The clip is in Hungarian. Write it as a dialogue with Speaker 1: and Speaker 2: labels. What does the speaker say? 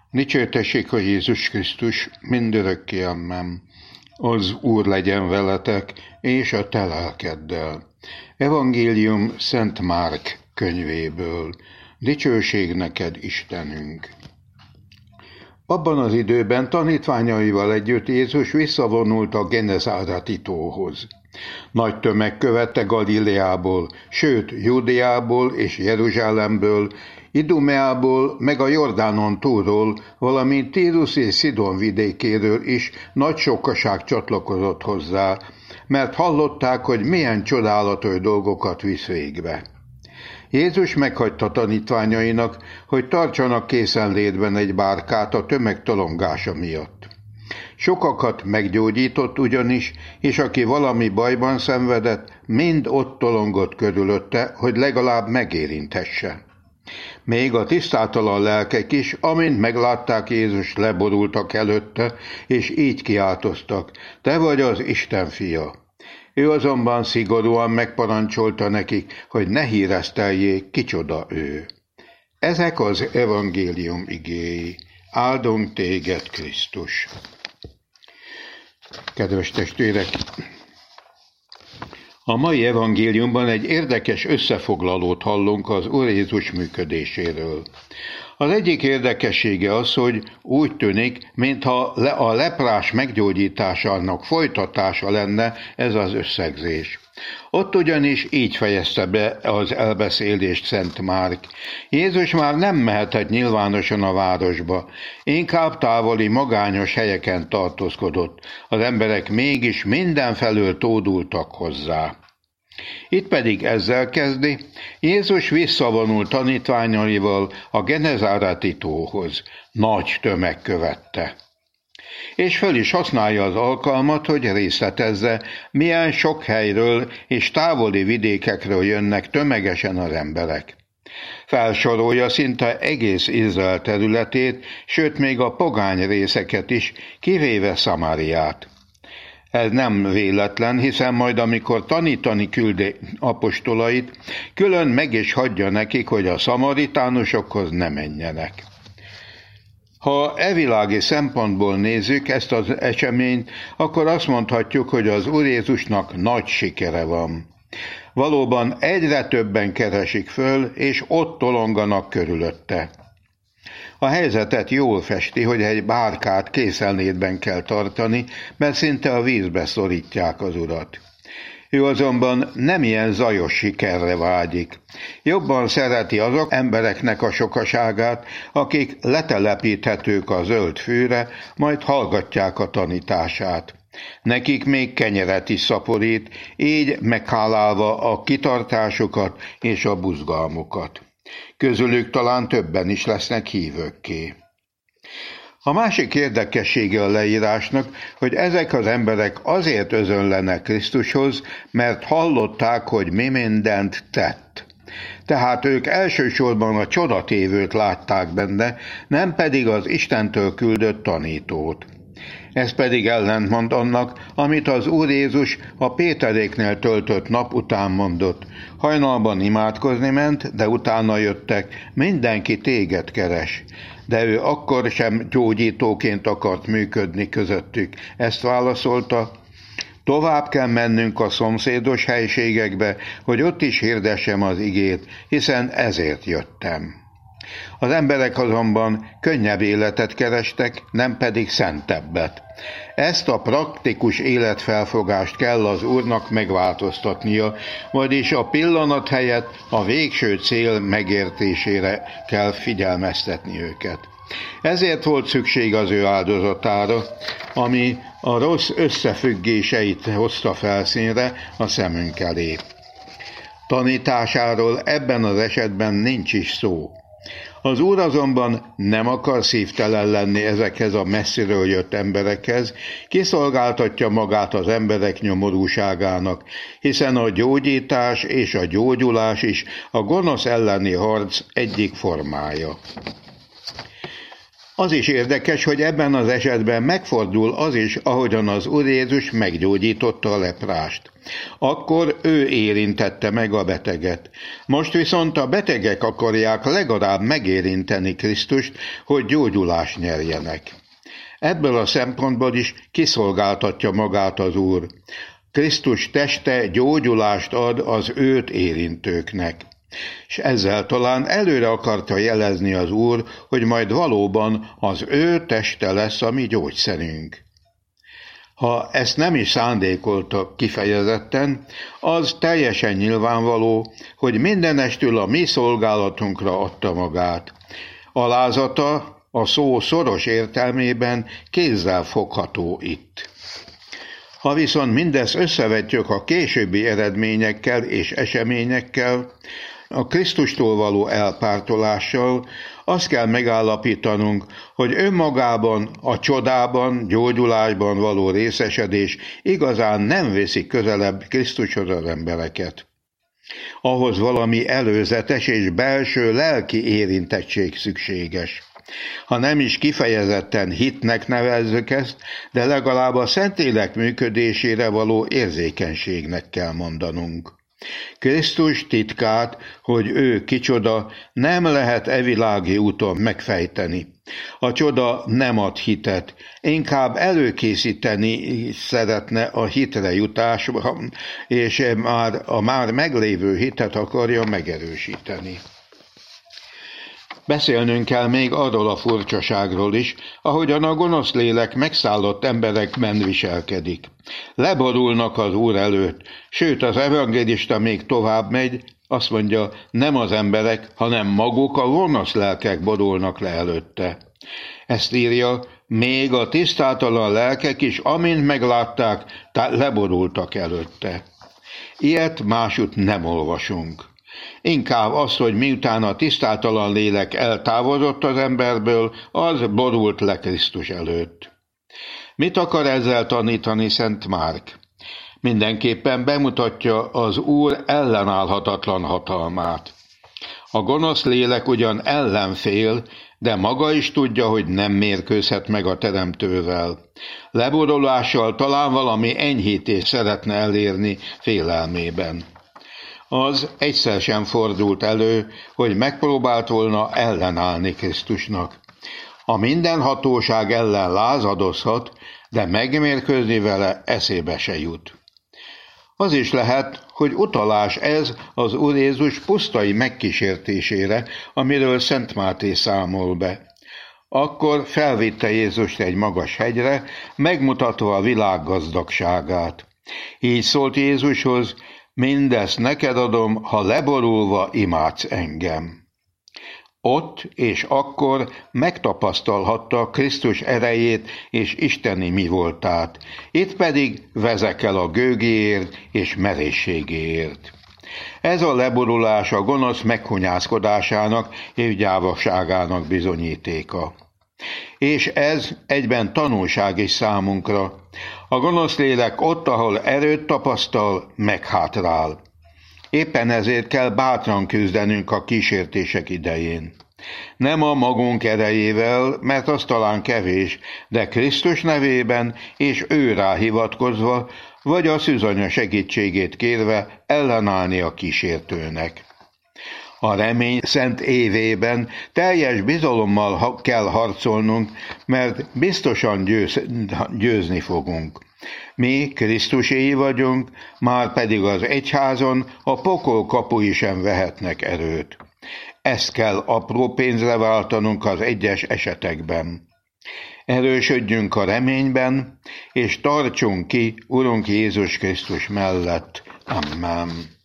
Speaker 1: Dicsértessék a Jézus Krisztus, mindörökké amen. Az Úr legyen veletek, és a te lelkeddel. Evangélium Szent Márk könyvéből. Dicsőség neked, Istenünk! Abban az időben tanítványaival együtt Jézus visszavonult a Genezáreti tóhoz. Nagy tömeg követte Galileából, sőt Júdeából és Jeruzsálemből, Idumeából, meg a Jordánon túlról, valamint Tírus és Szidon vidékéről is nagy sokaság csatlakozott hozzá, mert hallották, hogy milyen csodálatos dolgokat visz végbe. Jézus meghagyta tanítványainak, hogy tartsanak készenlétben egy bárkát a tömeg tolongása miatt. Sokakat meggyógyított ugyanis, és aki valami bajban szenvedett, mind ott tolongott körülötte, hogy legalább megérinthesse. Még a tisztátalan lelkek is, amint meglátták Jézust, leborultak előtte, és így kiáltoztak: te vagy az Isten fia. Ő azonban szigorúan megparancsolta nekik, hogy ne híreszteljék, kicsoda ő. Ezek az evangélium igéi. Áldunk téged, Krisztus! Kedves testvérek! A mai evangéliumban egy érdekes összefoglalót hallunk az Úr Jézus működéséről. Az egyik érdekessége az, hogy úgy tűnik, mintha a leprás meggyógyításának folytatása lenne ez az összegzés. Ott ugyanis így fejezte be az elbeszélést Szent Márk. Jézus már nem mehetett nyilvánosan a városba, inkább távoli magányos helyeken tartózkodott, az emberek mégis mindenfelől tódultak hozzá. Itt pedig ezzel kezdi: Jézus visszavonult tanítványaival a Genezáreti tóhoz. Nagy tömeg követte. És föl is használja az alkalmat, hogy részletezze, milyen sok helyről és távoli vidékekről jönnek tömegesen az emberek. Felsorolja szinte egész Izrael területét, sőt még a pogány részeket is, kivéve Szamáriát. Ez nem véletlen, hiszen majd amikor tanítani küldi apostolait, külön meg is hagyja nekik, hogy a szamaritánusokhoz ne menjenek. Ha evilági szempontból nézzük ezt az eseményt, akkor azt mondhatjuk, hogy az Úr Jézusnak nagy sikere van. Valóban egyre többen keresik föl, és ott tolonganak körülötte. A helyzetet jól festi, hogy egy bárkát készenlétben kell tartani, mert szinte a vízbe szorítják az Urat. Ő azonban nem ilyen zajos sikerre vágyik. Jobban szereti azok embereknek a sokaságát, akik letelepíthetők a zöld fűre, majd hallgatják a tanítását. Nekik még kenyeret is szaporít, így meghálálva a kitartásukat és a buzgalmukat. Közülük talán többen is lesznek hívőkké. A másik érdekessége a leírásnak, hogy ezek az emberek azért özönlenek Krisztushoz, mert hallották, hogy mi mindent tett. Tehát ők elsősorban a csodatévőt látták benne, nem pedig az Istentől küldött tanítót. Ez pedig ellentmond annak, amit az Úr Jézus a Péteréknél töltött nap után mondott. Hajnalban imádkozni ment, de utána jöttek: mindenki téged keres. De ő akkor sem gyógyítóként akart működni közöttük. Ezt válaszolta: tovább kell mennünk a szomszédos helységekbe, hogy ott is hirdessem az igét, hiszen ezért jöttem. Az emberek azonban könnyebb életet kerestek, nem pedig szentebbet. Ezt a praktikus életfelfogást kell az Úrnak megváltoztatnia, vagyis a pillanat helyett a végső cél megértésére kell figyelmeztetni őket. Ezért volt szükség az ő áldozatára, ami a rossz összefüggéseit hozta felszínre a szemünk elé. Tanításáról ebben az esetben nincs is szó. Az Úr azonban nem akar szívtelen lenni ezekhez a messziről jött emberekhez, kiszolgáltatja magát az emberek nyomorúságának, hiszen a gyógyítás és a gyógyulás is a gonosz elleni harc egyik formája. Az is érdekes, hogy ebben az esetben megfordul az is, ahogyan az Úr Jézus meggyógyította a leprást. Akkor ő érintette meg a beteget. Most viszont a betegek akarják legalább megérinteni Krisztust, hogy gyógyulást nyerjenek. Ebből a szempontból is kiszolgáltatja magát az Úr. Krisztus teste gyógyulást ad az őt érintőknek. És ezzel talán előre akarta jelezni az Úr, hogy majd valóban az ő teste lesz a mi gyógyszerünk. Ha ezt nem is szándékolta kifejezetten, az teljesen nyilvánvaló, hogy mindenestül a mi szolgálatunkra adta magát. Alázata a szó szoros értelmében kézzel fogható itt. Ha viszont mindezt összevetjük a későbbi eredményekkel és eseményekkel, a Krisztustól való elpártolással, azt kell megállapítanunk, hogy önmagában, a csodában, gyógyulásban való részesedés igazán nem viszi közelebb Krisztushoz az embereket. Ahhoz valami előzetes és belső lelki érintettség szükséges. Ha nem is kifejezetten hitnek nevezzük ezt, de legalább a Szentlélek működésére való érzékenységnek kell mondanunk. Krisztus titkát, hogy ő kicsoda, nem lehet evilági úton megfejteni. A csoda nem ad hitet, inkább előkészíteni szeretne a hitre jutásra, és a már meglévő hitet akarja megerősíteni. Beszélnünk kell még arról a furcsaságról is, ahogyan a gonosz lélek megszállott emberekben viselkedik. Leborulnak az Úr előtt, sőt az evangélista még tovább megy, azt mondja, nem az emberek, hanem maguk a gonosz lelkek borulnak le előtte. Ezt írja, még a tisztátalan lelkek is, amint meglátták, leborultak előtte. Ilyet másút nem olvasunk. Inkább az, hogy miután a tisztátalan lélek eltávozott az emberből, az borult le Krisztus előtt. Mit akar ezzel tanítani Szent Márk? Mindenképpen bemutatja az Úr ellenállhatatlan hatalmát. A gonosz lélek ugyan ellenfél, de maga is tudja, hogy nem mérkőzhet meg a Teremtővel. Leborulással talán valami enyhítést szeretne elérni félelmében. Az egyszer sem fordult elő, hogy megpróbált volna ellenállni Krisztusnak. A mindenhatóság ellen lázadozhat, de megmérkőzni vele eszébe se jut. Az is lehet, hogy utalás ez az Úr Jézus pusztai megkísértésére, amiről Szent Máté számol be. Akkor felvitte Jézust egy magas hegyre, megmutatva a világ gazdagságát. Így szólt Jézushoz, mindezt neked adom, ha leborulva imádsz engem. Ott és akkor megtapasztalhatta Krisztus erejét és isteni mi voltát, itt pedig vezekel a gőgéért és merészségéért. Ez a leborulás a gonosz meghunyászkodásának és gyávaságának bizonyítéka. És ez egyben tanulság is számunkra. A gonosz lélek ott, ahol erőt tapasztal, meghátrál. Éppen ezért kell bátran küzdenünk a kísértések idején. Nem a magunk erejével, mert az talán kevés, de Krisztus nevében és ő rá hivatkozva, vagy a szűzanya segítségét kérve ellenállni a kísértőnek. A remény szent évében teljes bizalommal kell harcolnunk, mert biztosan győzni fogunk. Mi Krisztuséi vagyunk, már pedig az egyházon a pokol kapui sem vehetnek erőt. Ezt kell apró pénzre váltanunk az egyes esetekben. Erősödjünk a reményben, és tartsunk ki Urunk Jézus Krisztus mellett. Amen.